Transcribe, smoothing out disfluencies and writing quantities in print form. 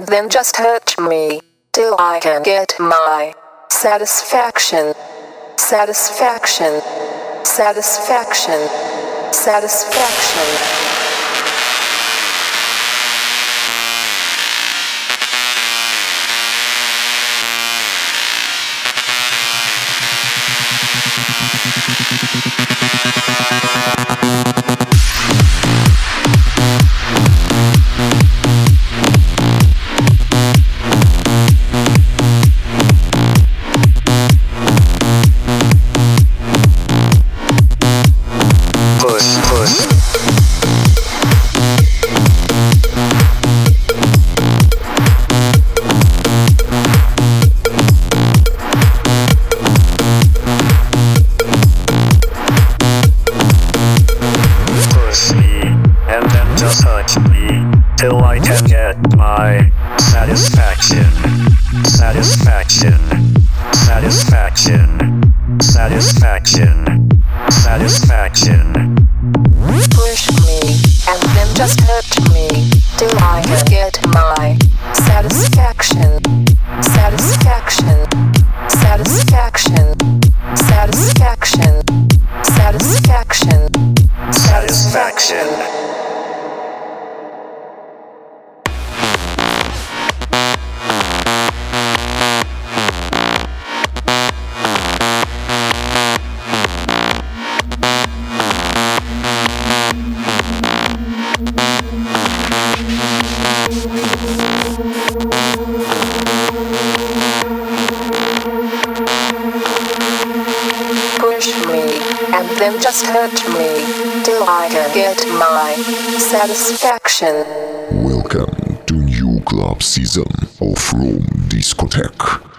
then just hurt me till I can get my satisfaction. Satisfaction. Satisfaction. Satisfaction. Just hurt me till I can get my satisfaction. Satisfaction. Satisfaction. Satisfaction. Satisfaction. Push me and then just hurt me till I can get my satisfaction. Satisfaction. Satisfaction. Satisfaction. Satisfaction. Satisfaction. Push me and then just hurt me till I can get my satisfaction. Welcome to new club season of Rome Discotheque.